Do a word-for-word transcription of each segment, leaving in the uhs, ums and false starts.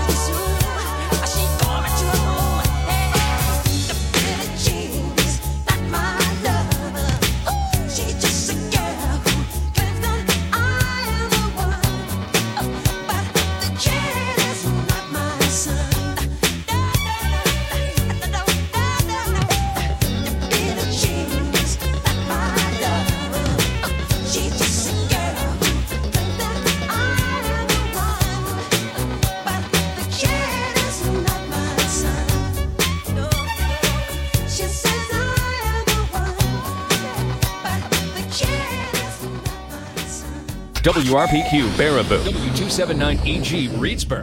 W R P Q Baraboo, W two seventy-nine E G Reedsburg.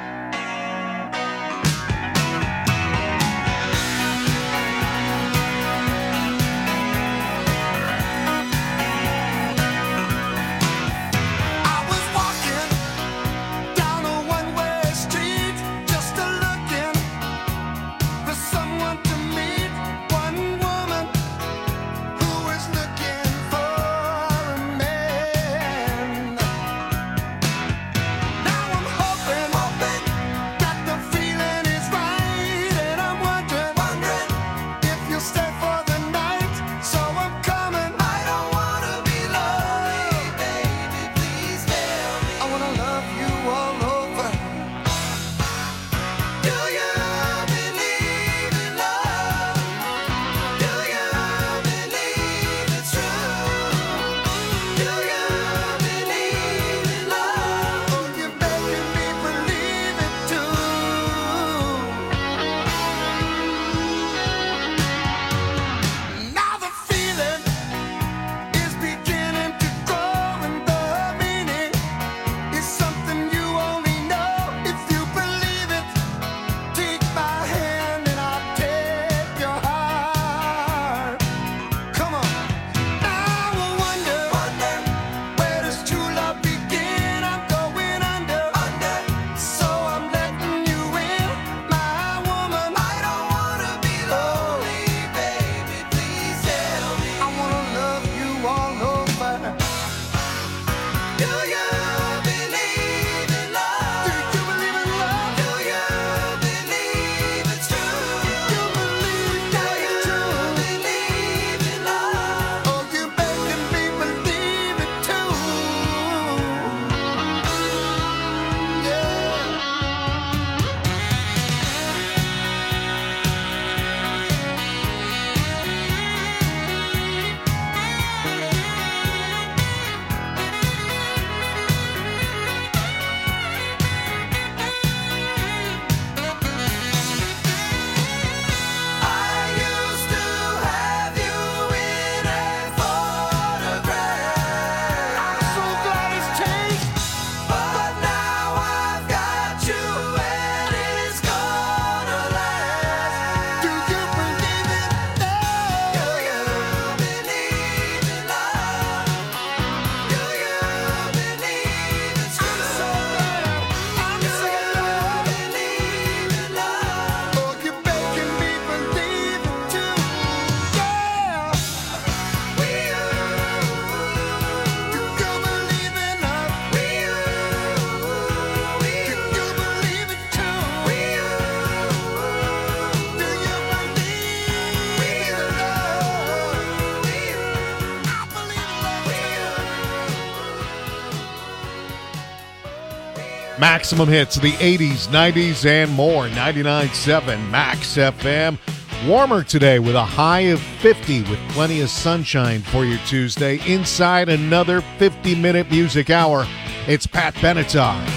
Maximum hits of the eighties, nineties, and more. ninety-nine point seven Max F M. Warmer today with a high of fifty with plenty of sunshine for your Tuesday. Inside another fifty-minute music hour, it's Pat Benatar.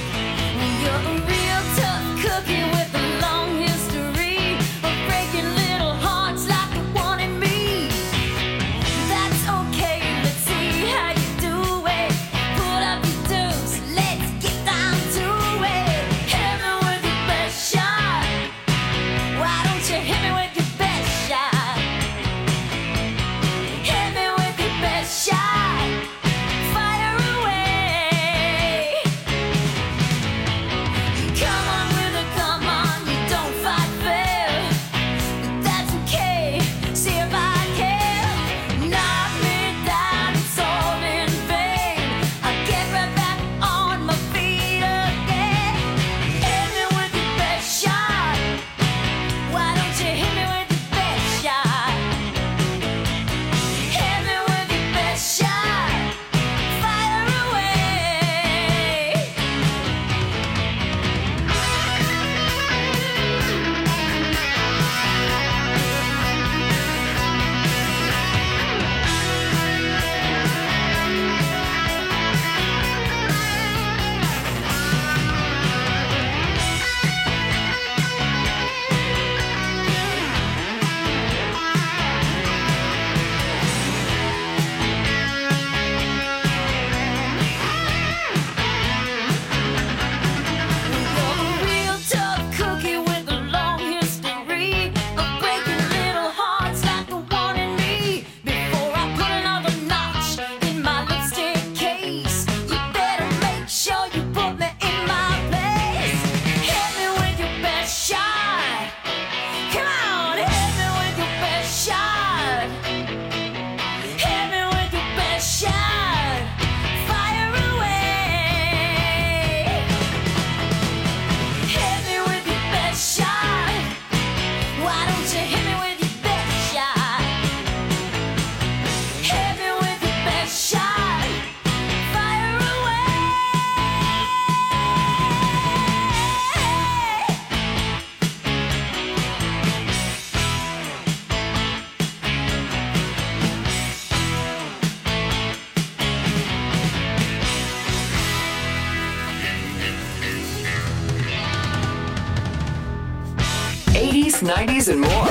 eighties, nineties, and more.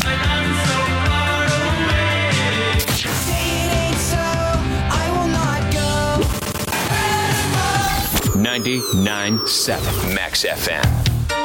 ninety-nine point seven Max F M.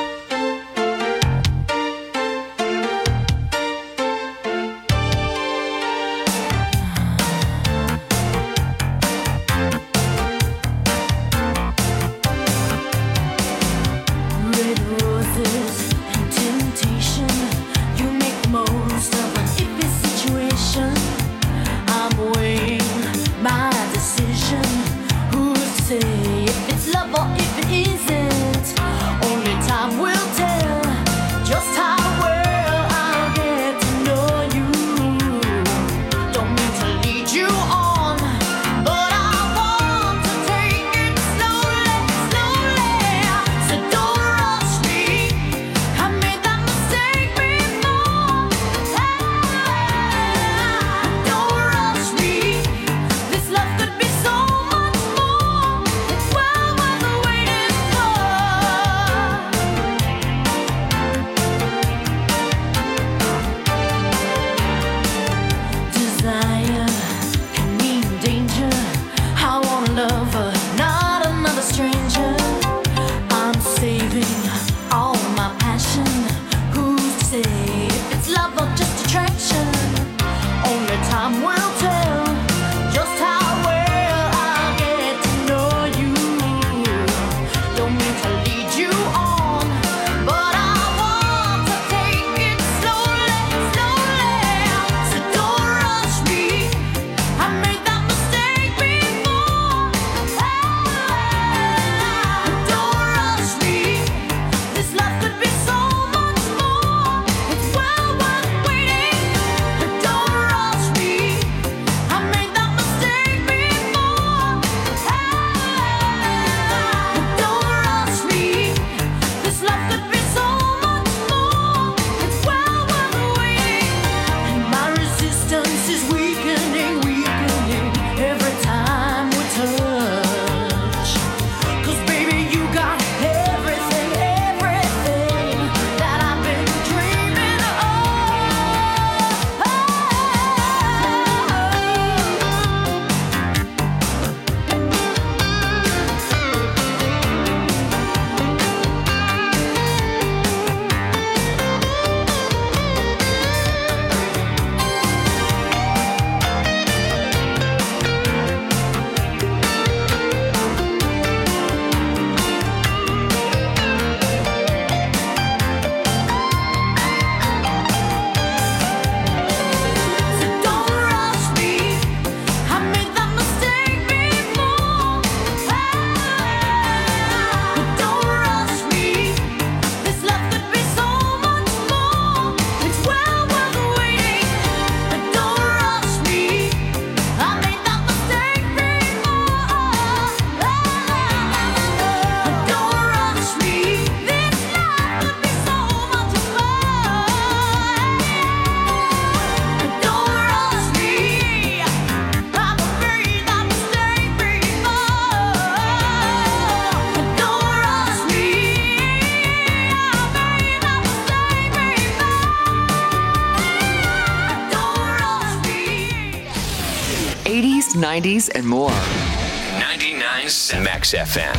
eighties, nineties, and more. ninety-nine point seven Max F M.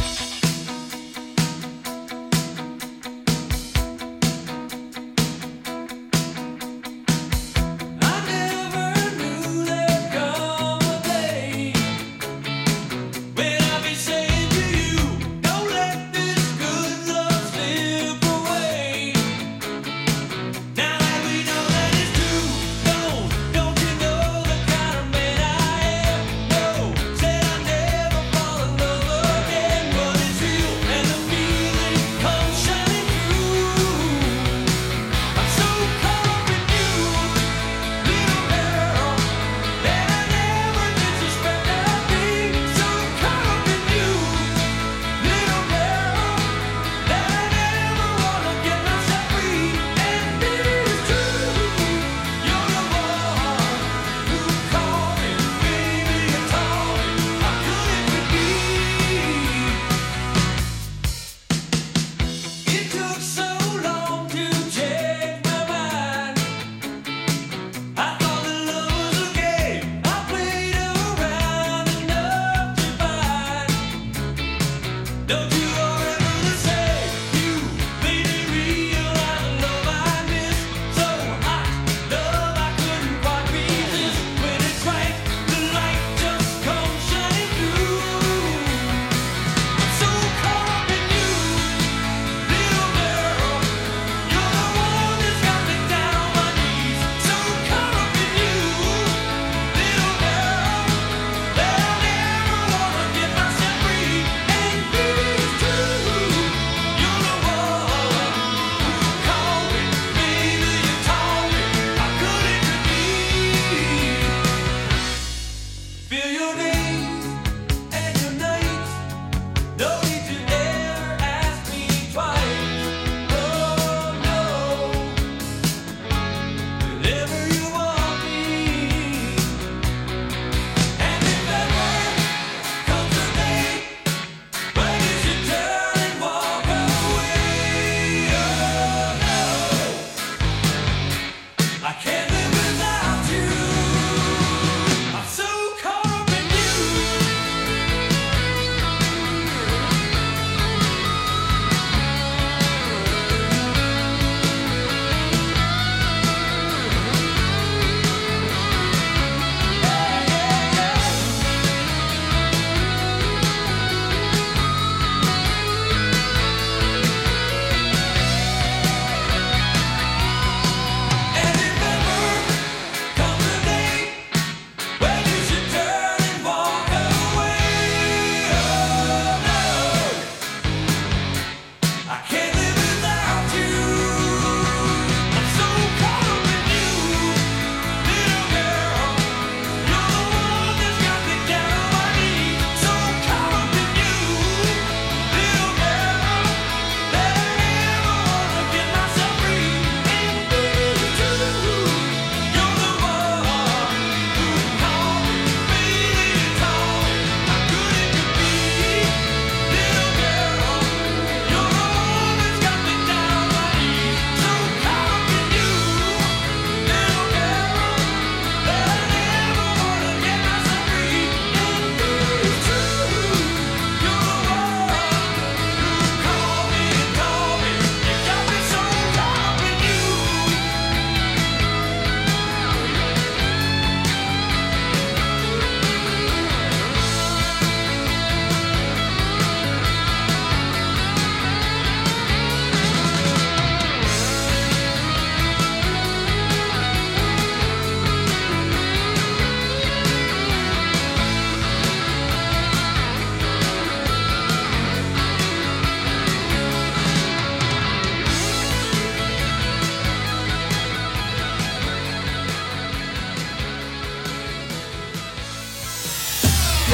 Said I never fall in love again, but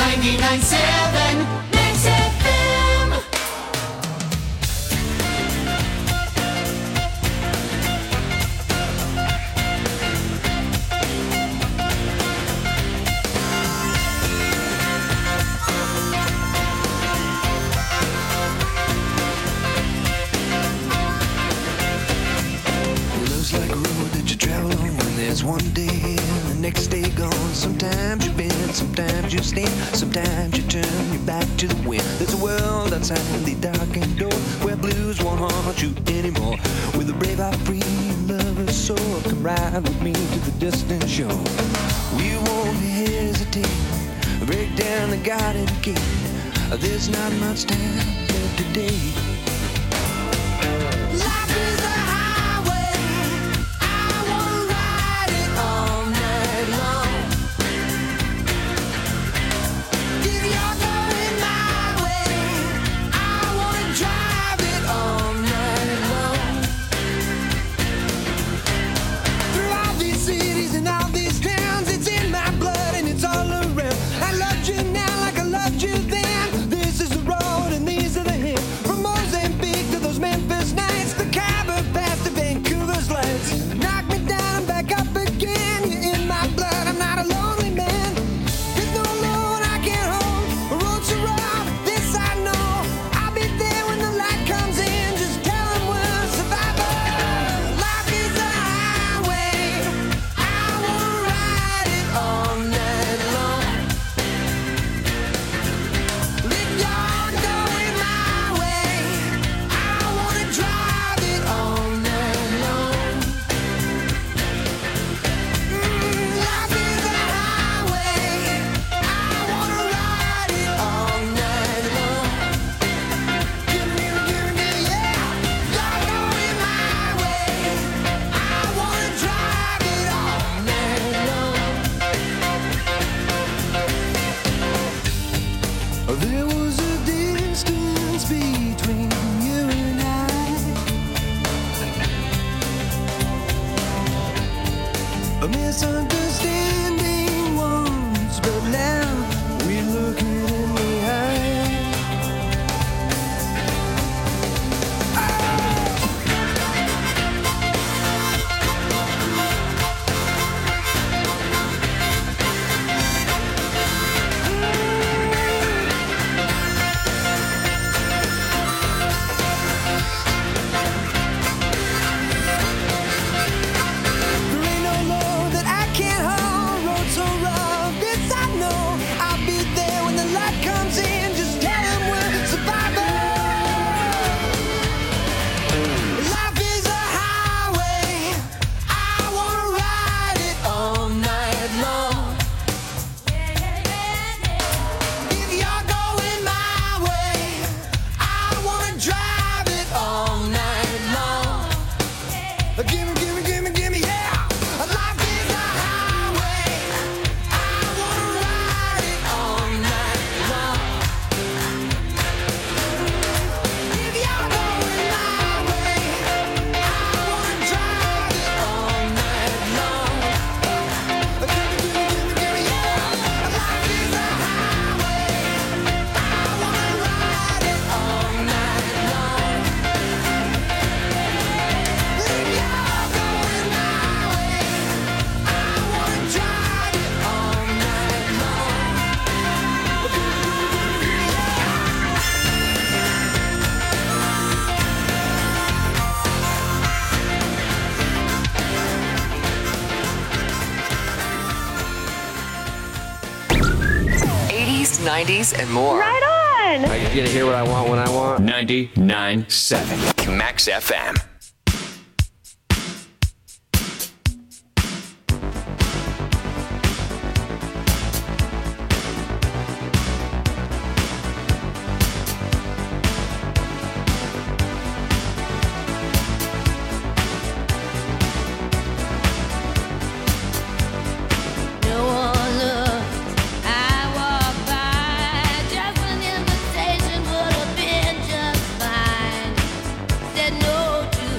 ninety-nine seven Mix F M. Love's like a road that you travel on when there's one day and the next day gone. Sometimes you bend, sometimes you stand, sometimes you turn your back to the wind. There's a world outside the darkened door where blues won't haunt you anymore. With a brave heart free and lover's soul, come ride with me to the distant shore. We won't hesitate, break down the garden gate. There's not much time left today. Life is a highway, I wanna ride it all night long. If you're going my way, I wanna drive it all night long. Through all these cities and all these towns, it's in my blood and it's all around. I loved you now like I loved you then. This is the road and these are the hills. From Mozambique to those Memphis nights, the Khyber Pass to Vancouver's lights. Knock me down and back up again. You're in my blood, I'm not a lonely man. There's no load I can't hold. The road's so rough, this I know. I'll be there when the light comes in. Just tell them we're survivors. Life is a highway, I wanna ride it all night long. If you're going my way, I wanna drive it all night long. Mm, life is a highway, I wanna ride it all night long. Give me, give me, yeah. You're going my way, I wanna drive it all night long. There was a distance between you and I, a misunderstanding once, but now we look it in the eye. There ain't no load that I can't hold. Road so rough, this I know. I'll be there when the light comes in. Just tell them we're survivors. Life is a highway, I wanna ride it all night long. If you're going my way, I wanna drive it all night long. Gimme, gimme, gimme, gimme, yeah. Life is a highway, I wanna ride it all night long. If you're going my way, I wanna drive it all night long. Gimme, gimme, gimme, gimme, yeah. Life is a highway, I wanna ride it all night long. If you're going my way, I wanna drive it all night long. eighties, nineties, and more. Right on! I get to hear what I want when I want. ninety-nine seven Max F M. No one looked. I walked by. Just an invitation would have been just fine. Said no to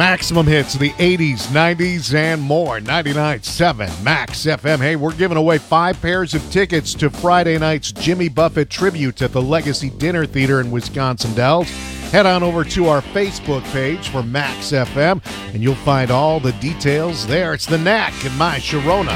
Maximum hits of the eighties, nineties, and more. ninety-nine point seven Max F M. Hey, we're giving away five pairs of tickets to Friday night's Jimmy Buffett tribute at the Legacy Dinner Theater in Wisconsin Dells. Head on over to our Facebook page for Max F M, and you'll find all the details there. It's the Knack and My Sharona.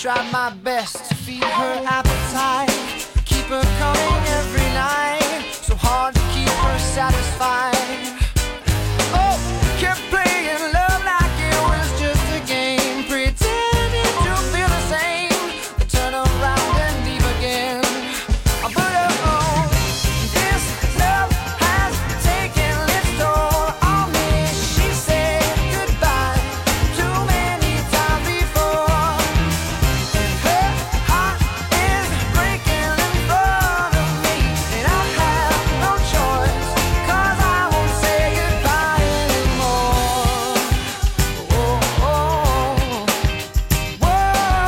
tried my best to feed her appetite, keep her coming every night, so hard to keep her satisfied. Oh, kept playing love like it was just a game, pretending to feel the same, then turn around and leave again. But oh, this love has taken its toll on me. She said goodbye too many times before, and her heart is breaking in front of me, and I have no choice, 'cause I won't say goodbye anymore. Oh, oh, whoa,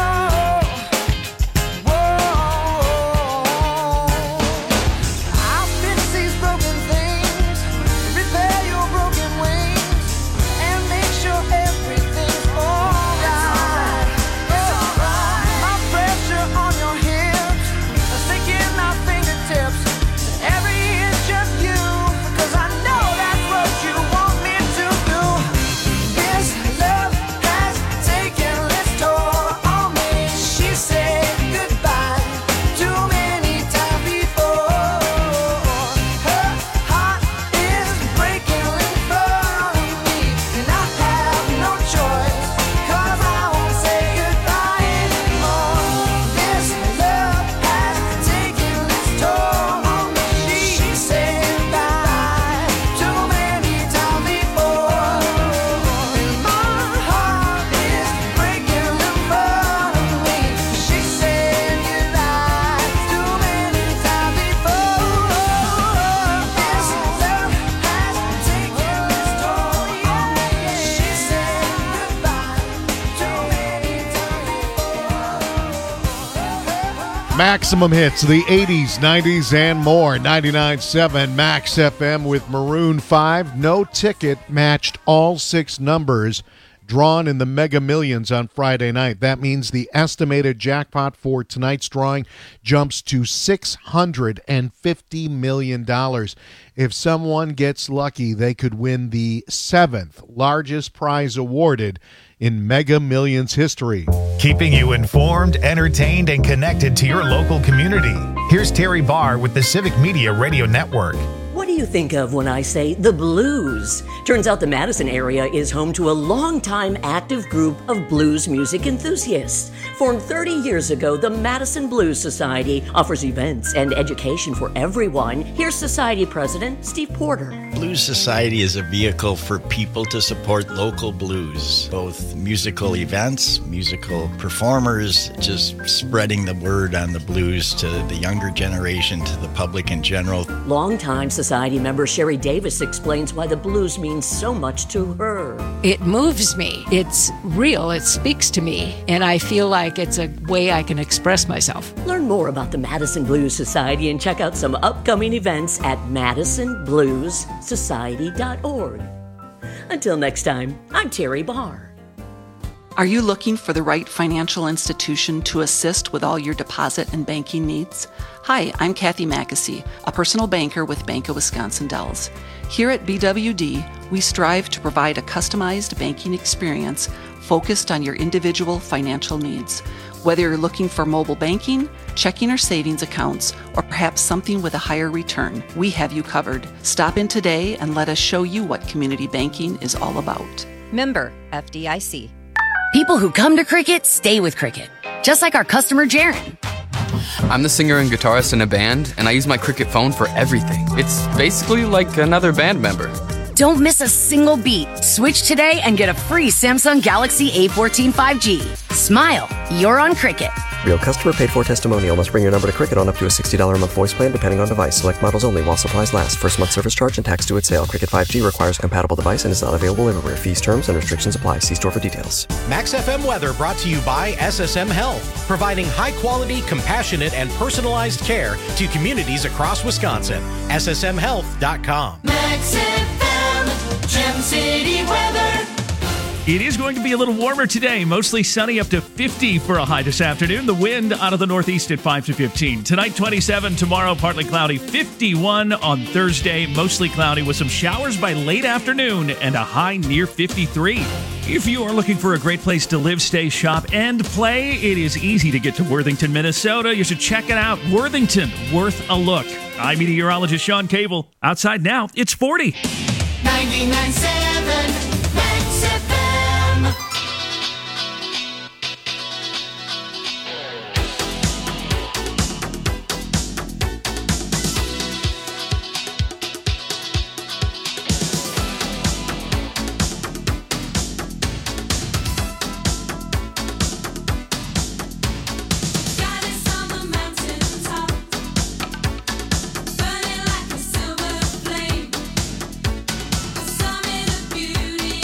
whoa. I'll fix these broken things, repair your broken wings, and make sure everything's alright. It's alright. My pressure on your hips, sticking my fingertips to every inch of you, 'cause I know that's what you want me to do. This love has taken its toll on me. She said goodbye too many times before. Her heart is breaking in front of me, and I have no choice, 'cause I won't say goodbye anymore. This love has taken its toll on me. She said goodbye too many times before, and my heart is breaking in front of me. She said goodbye too many times before. This love has taken its toll on me. She said goodbye too many times before. Maximum hits of the eighties, nineties, and more. ninety-nine point seven Max F M with Maroon five. No Ticket matched all six numbers drawn in the Mega Millions on Friday night. That means the estimated jackpot for tonight's drawing jumps to six hundred fifty million dollars. If someone gets lucky, they could win the seventh largest prize awarded in Mega Millions history. Keeping you informed, entertained, and connected to your local community. Here's Terry Barr with the Civic Media Radio Network. What do you think of when I say the blues? Turns out the Madison area is home to a long-time active group of blues music enthusiasts. Formed thirty years ago, the Madison Blues Society offers events and education for everyone. Here's Society President Steve Porter. Blues Society is a vehicle for people to support local blues, both musical events, musical performers, just spreading the word on the blues to the younger generation, to the public in general. Longtime Society member Sherry Davis explains why the blues means so much to her. It moves me. It's real. It speaks to me. And I feel like it's a way I can express myself. Learn more about the Madison Blues Society and check out some upcoming events at madison blues society dot org. Until next time, I'm Terry Barr. Are you looking for the right financial institution to assist with all your deposit and banking needs? Hi, I'm Kathy Mackesy, a personal banker with Bank of Wisconsin Dells. Here at B W D, we strive to provide a customized banking experience focused on your individual financial needs. Whether you're looking for mobile banking, checking or savings accounts, or perhaps something with a higher return, we have you covered. Stop in today and let us show you what community banking is all about. Member F D I C. People who come to Cricket stay with Cricket, just like our customer Jaron. I'm the singer and guitarist in a band, and I use my Cricket phone for everything. It's basically like another band member. Don't miss a single beat. Switch today and get a free Samsung Galaxy A fourteen five G. Smile, you're on Cricket. Real customer paid for testimonial. Must bring your number to Cricket on up to a sixty dollars a month voice plan depending on device. Select models only while supplies last. First month service charge and tax due at sale. Cricket five G requires a compatible device and is not available everywhere. Fees, terms, and restrictions apply. See store for details. Max F M weather brought to you by S S M Health, providing high-quality, compassionate, and personalized care to communities across Wisconsin. S S M health dot com. Max F M, Gem City weather. It is going to be a little warmer today. Mostly sunny, up to fifty for a high this afternoon. The wind out of the northeast at five to fifteen. Tonight, twenty-seven. Tomorrow, partly cloudy. fifty-one on Thursday. Mostly cloudy with some showers by late afternoon and a high near fifty-three. If you are looking for a great place to live, stay, shop, and play, it is easy to get to Worthington, Minnesota. You should check it out. Worthington, worth a look. I'm meteorologist Sean Cable. Outside now, it's forty. ninety-nine point seven Max F M. Beauty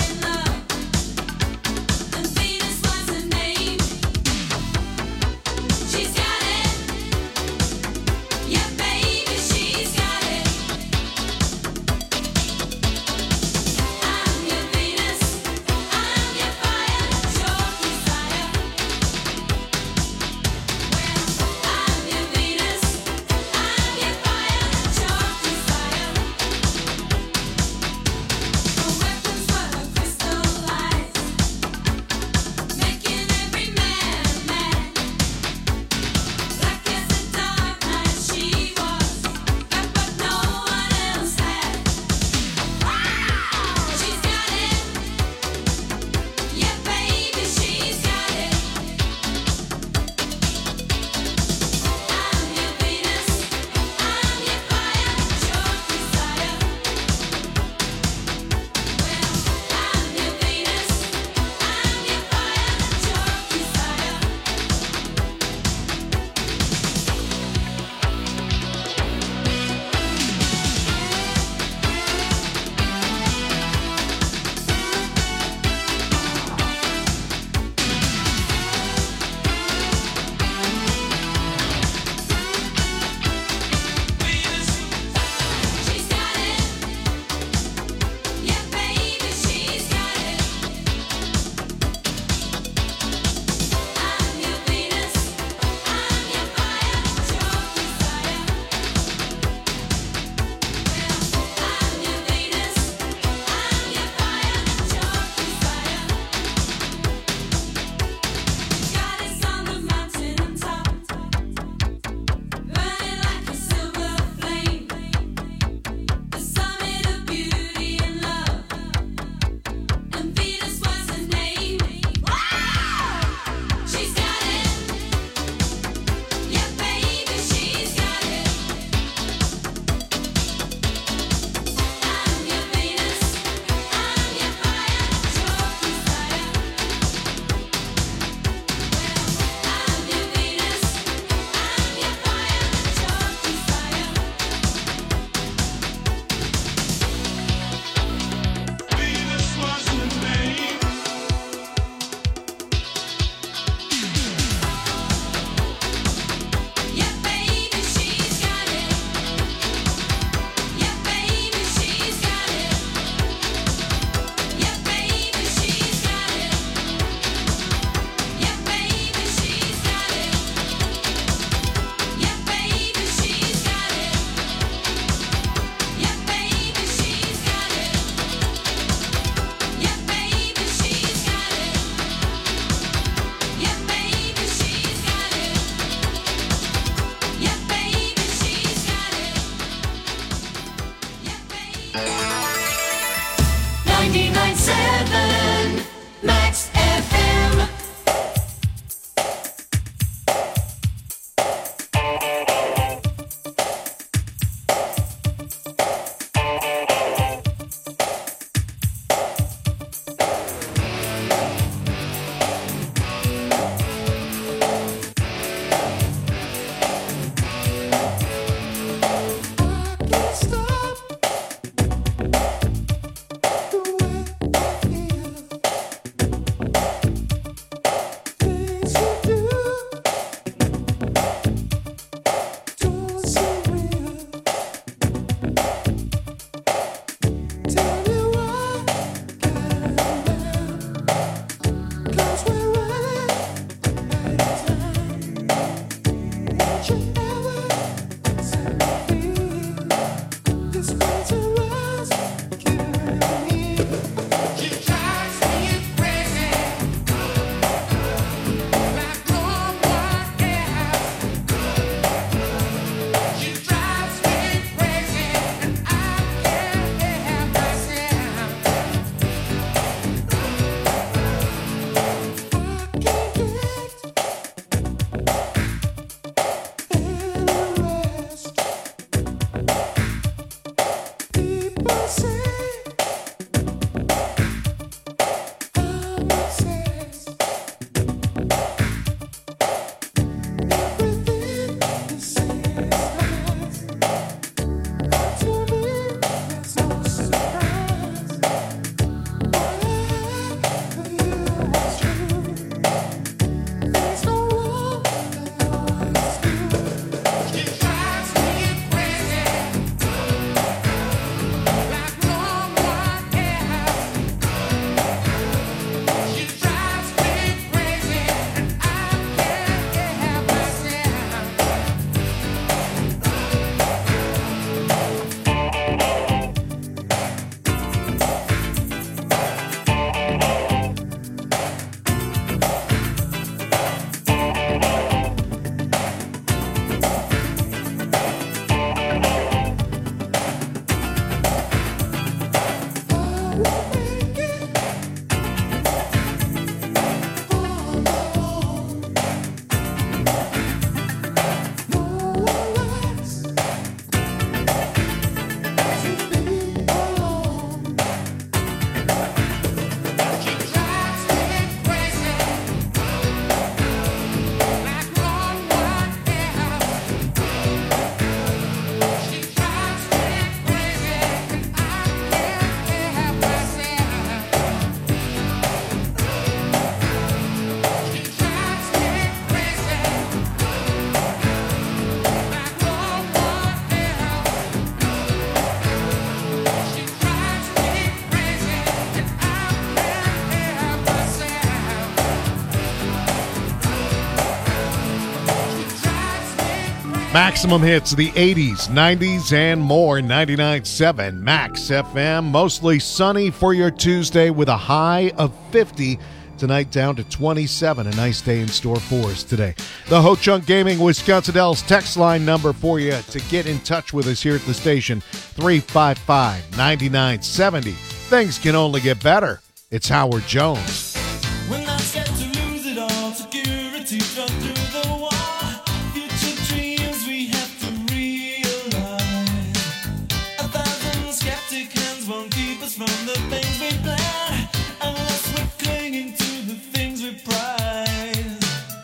Maximum hits of the eighties, nineties, and more. ninety-nine point seven Max F M. Mostly sunny for your Tuesday with a high of fifty. Tonight down to twenty-seven. A nice day in store for us today. The Ho Chunk Gaming Wisconsin Dells text line number for you to get in touch with us here at the station, three five five, nine nine seven zero. Things can only get better. It's Howard Jones. When I get to lose it all, security shut through the wall. Future dreams we have to realize. A thousand skeptic hands won't keep us from the things we plan, unless we're clinging to the things we prize.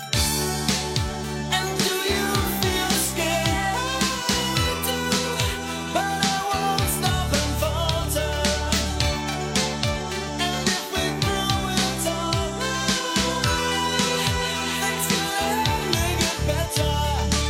And do you feel scared? But I won't stop and falter. And if we throw it all away, things can only get better.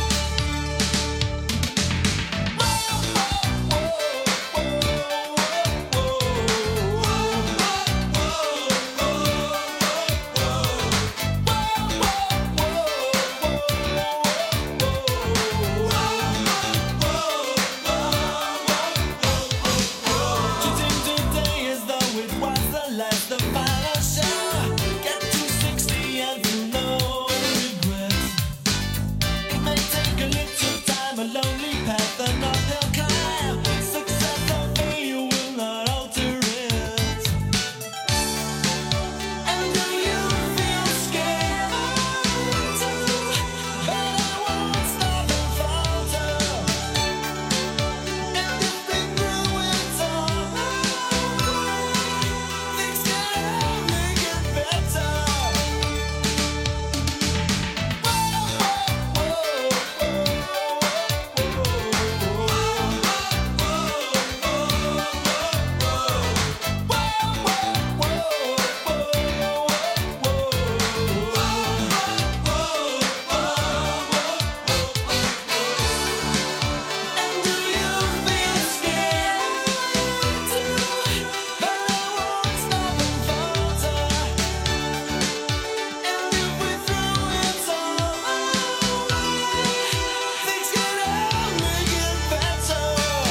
Treating today as though it was the last, the final show. Get to sixty and feel no regrets. It may take a little time, a lonely path, an uphill climb. Success or failure will not alter it. And do you feel scared? But I won't stop and falter. And if we throw it all away, things can only get better. And do you feel scared? But I won't stop and falter. And if we throw it all away, things can only get better.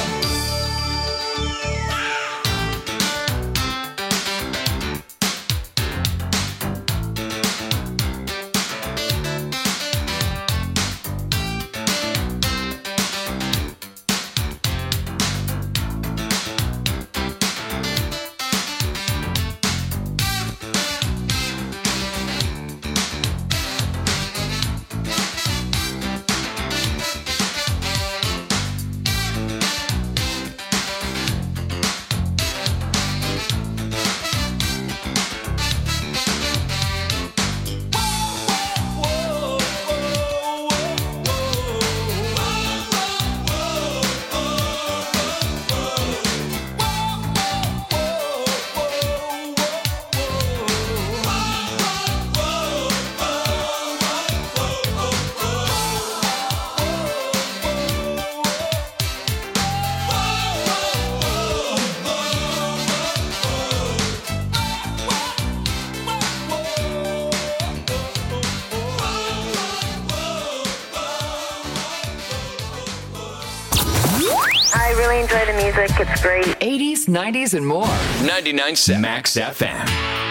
I really enjoy the music. It's great. eighties, nineties, and more. ninety-nine point seven Max F M.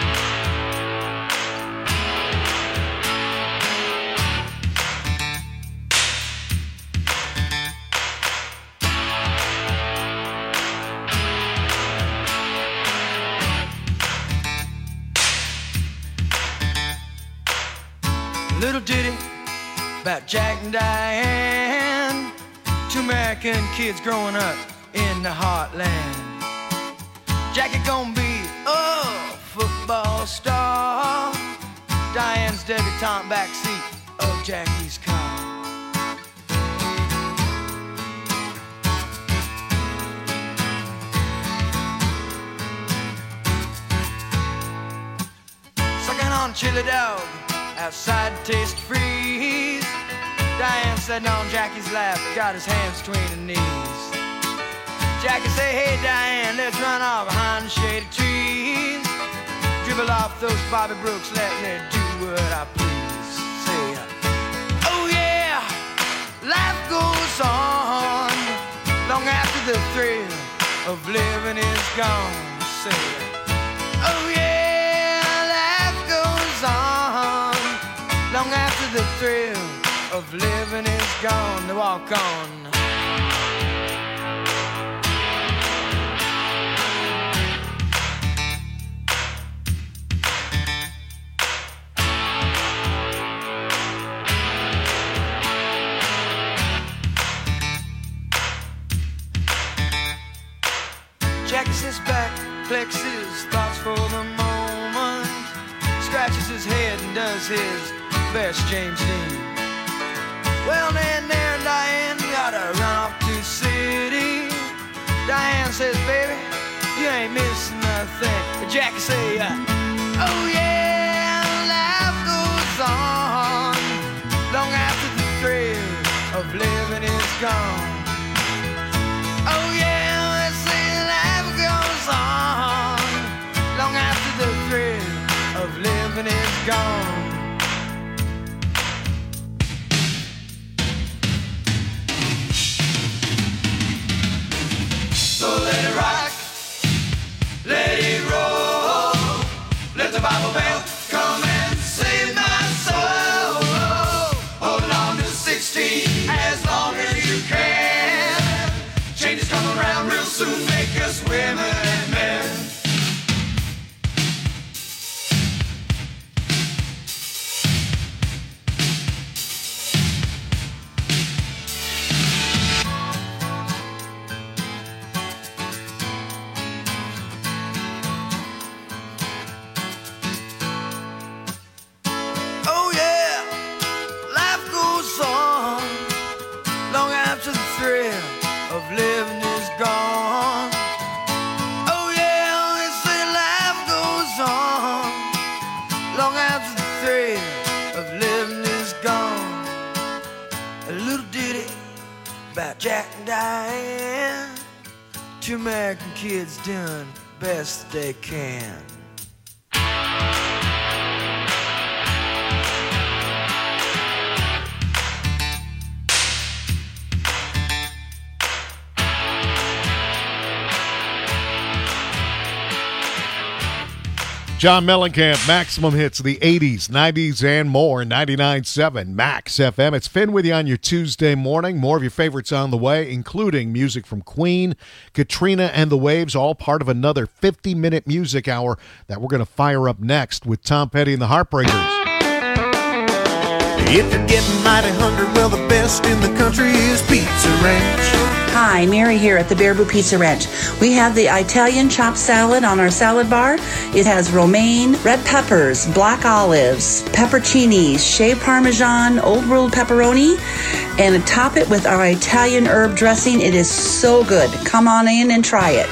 Little ditty about Jack and Diane, two American kids growing up in the heartland. Jackie gonna be a football star, Diane's debutante backseat of Jackie's car. Sucking on chili dog outside Taste Freeze. Diane sitting on Jackie's lap, got his hands between her knees. Jackie say, hey Diane, let's run off behind the shady trees. Dribble off those Bobby Brooks, let me do what I please. Say, oh yeah, life goes on long after the thrill of living is gone. Say, oh yeah, life goes on long after the thrill of living is gone. To walk on. Jacks his back, flexes thoughts for the moment, scratches his head and does his best James Dean. Well, then there Diane gotta run off to the city. Diane says, baby, you ain't missing nothing. But Jackie say, uh, oh yeah, life goes on long after the thrill of living is gone. Oh yeah, let's say life goes on long after the thrill of living is gone. So let it rock, let it roll, let the Bible bell come and save my soul. Holding on to sixteen as long as you can. Change is coming around real soon, make us women and men. Oh yeah, life goes on long after the thrill of living is gone. Oh yeah, they say life goes on long after the thrill of living is gone. A little ditty about Jack and Diane, two American kids doing best they can. John Mellencamp, Maximum Hits of the eighties, nineties, and more. ninety-nine point seven Max F M. It's Finn with you on your Tuesday morning. More of your favorites on the way, including music from Queen, Katrina and the Waves, all part of another fifty-minute music hour that we're going to fire up next with Tom Petty and the Heartbreakers. If you're getting mighty hungry, well, the best in the country is Pizza Ranch. Hi, Mary here at the Baraboo Pizza Ranch. We have the Italian chopped salad on our salad bar. It has romaine, red peppers, black olives, pepperoncinis, shaved parmesan, old world pepperoni, and top it with our Italian herb dressing. It is so good. Come on in and try it.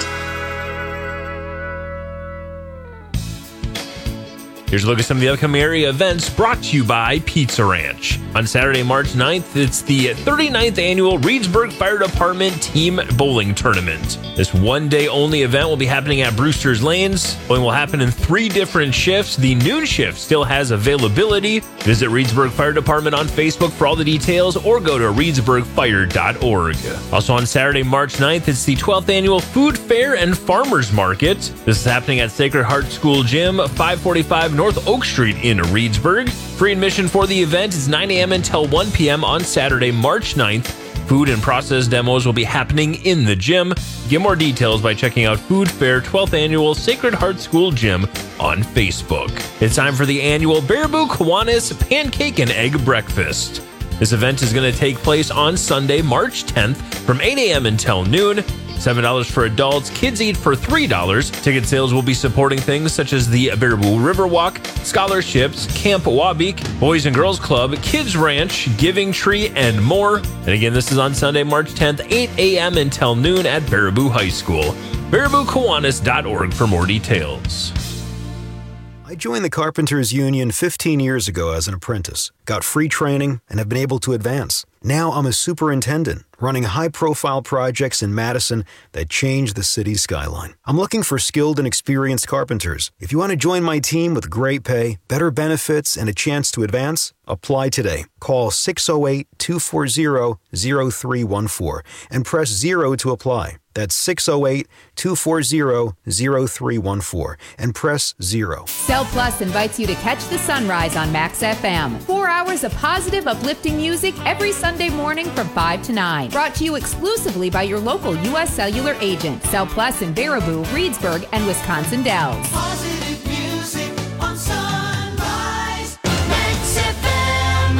Here's a look at some of the upcoming area events brought to you by Pizza Ranch. On Saturday, March ninth, it's the thirty-ninth annual Reedsburg Fire Department Team Bowling Tournament. This one-day only event will be happening at Brewster's Lanes. Bowling will happen in three different shifts. The noon shift still has availability. Visit Reedsburg Fire Department on Facebook for all the details or go to reedsburg fire dot org. Also on Saturday, March ninth, it's the twelfth annual Food Fair and Farmers Market. This is happening at Sacred Heart School Gym, five forty-five North Oak Street in Reedsburg. Free admission for the event is nine a.m. until one p.m. on Saturday, March ninth. Food and process demos will be happening in the gym. Get more details by checking out Food Fair twelfth Annual Sacred Heart School Gym on Facebook. It's time for the annual Baraboo Kiwanis Pancake and Egg Breakfast. This event is going to take place on Sunday, March tenth from eight a.m. until noon. seven dollars for adults. Kids eat for three dollars. Ticket sales will be supporting things such as the Baraboo Riverwalk, scholarships, Camp Wabeek, Boys and Girls Club, Kids Ranch, Giving Tree, and more. And again, this is on Sunday, March tenth, eight a.m. until noon at Baraboo High School. baraboo kiwanis dot org for more details. I joined the Carpenters Union fifteen years ago as an apprentice, got free training, and have been able to advance. Now I'm a superintendent, running high-profile projects in Madison that change the city's skyline. I'm looking for skilled and experienced carpenters. If you want to join my team with great pay, better benefits, and a chance to advance, apply today. Call six oh eight, two four zero, zero three one four and press zero to apply. That's six oh eight, two four zero, zero three one four and press zero. Cell Plus invites you to catch the sunrise on Max F M. Four hours of positive, uplifting music every Sunday morning from five to nine. Brought to you exclusively by your local U S Cellular agent. Cell Plus in Baraboo, Reedsburg, and Wisconsin Dells. Positive music on Sunrise. Max F M.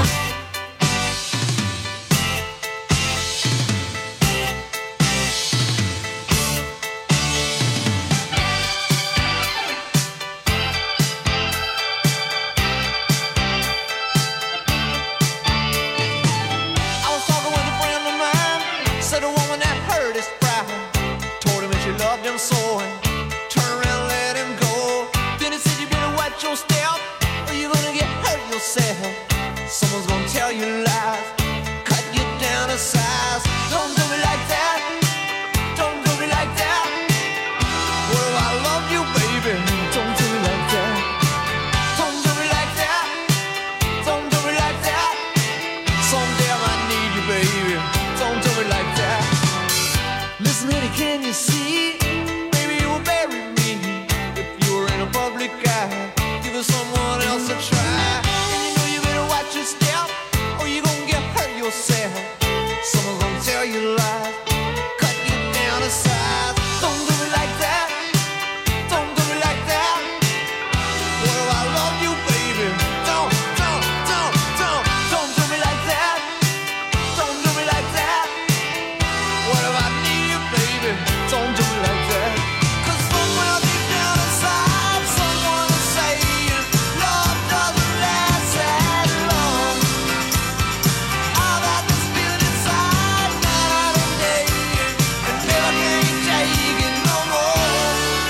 I was talking with a friend of mine, said a woman that hurt his pride, told him that she loved him so, and turned around and let him go. Then he said, you better watch your step, or you're gonna get hurt yourself. Someone's gonna tell you lies, cut you down to size. Don't do me like that, don't do me like that. What if I love you, baby? Don't do me like that. Don't do me like that, don't do me like that. Someday I might need you, baby. Don't do me like that. Listen, honey, can you see? Baby, you will bury me if you were in a public eye. Give it someone else a try. And you know you better watch your step, or you're gonna get hurt yourself. Someone's gonna tell you lies, cut you down to size. Don't do me like that, don't do me like that. What if I love you, baby? Don't, don't, don't, don't, don't do me like that. Don't do me like that. What if I need you, baby? Don't do me like that. 'Cause somewhere deep down inside, someone is saying love doesn't last that long. I've got this feeling inside night and day, and never can't take it no more.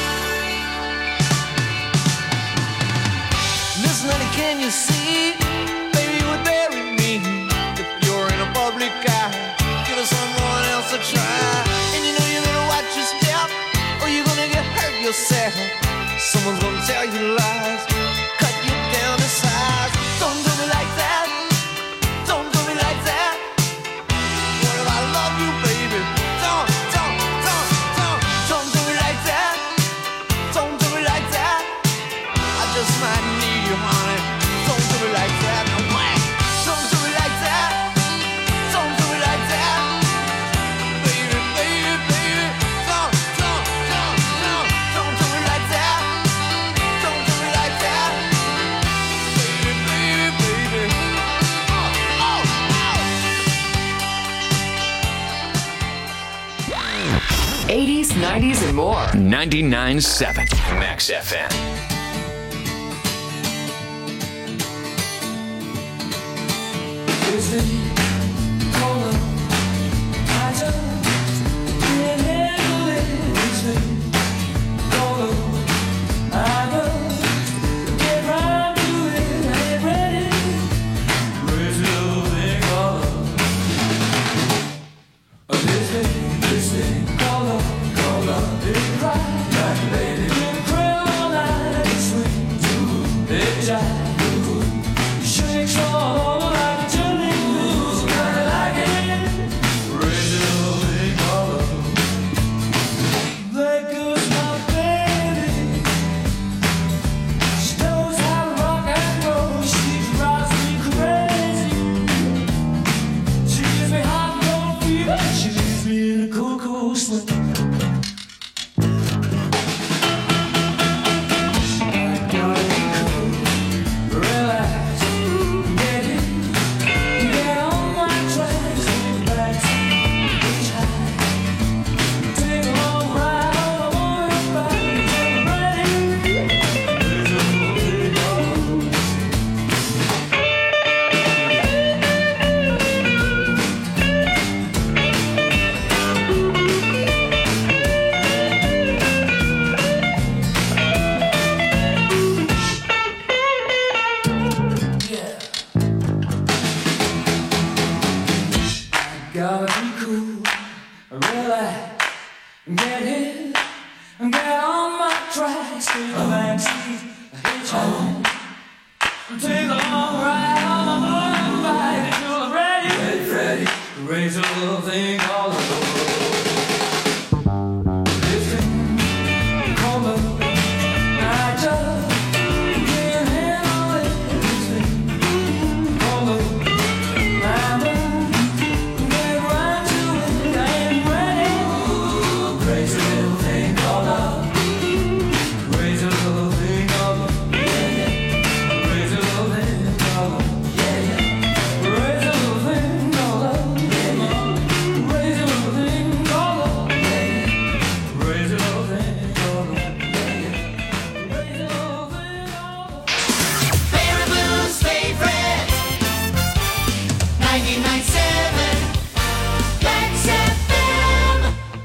Listen, honey, can you see? Baby, you would bury me if you're in a public eye. Give us someone else a try. And you know you better watch your step, or you're gonna get hurt yourself. Someone's gonna tell you lies, cut you down to size. Don't do me like that, don't do me like that. What if I love you, baby? Don't, don't, don't, don't, don't do me like that. Don't do me like that. I just might need you, honey. Don't do me like that. No way. Don't do me like that. Don't do me like that. Baby, baby, baby. Don't, don't, don't, don't, don't do me like that. Don't do me like that. Baby, baby, baby. Oh, oh, oh. eighties, nineties, and more. ninety-nine point seven Max F M. home. Take a long ride on my motorbike until I'm ready. Ready, ready. Raise a little thing all over. This thing called love, I just can't handle it. This thing called love, I'm done. Get right to it, I ain't ready. Raise a little thing called love. Raise a little thing called love. Raise a little thing called love. Raise a little thing called love. Raise a little thing called love. Raise a little thing called love. Barry Blues favorite ninety-nine point seven Max F M.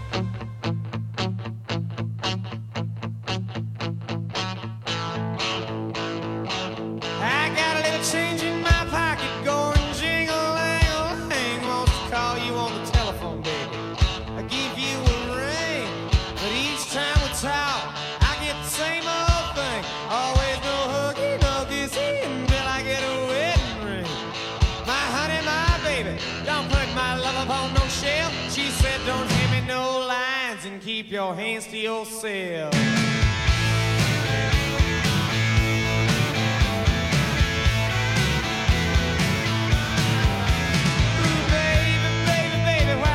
I got a little change in my pocket going jingle-lang-a-lang. Wants to call you on the telephone, baby. I give you a ring, but each time we talk, I get the same old thing. Always no huggy, no kissy until I get a wedding ring. My honey, my baby, don't put my love upon no shelf. She said, don't give me no lines and keep your hands to yourself.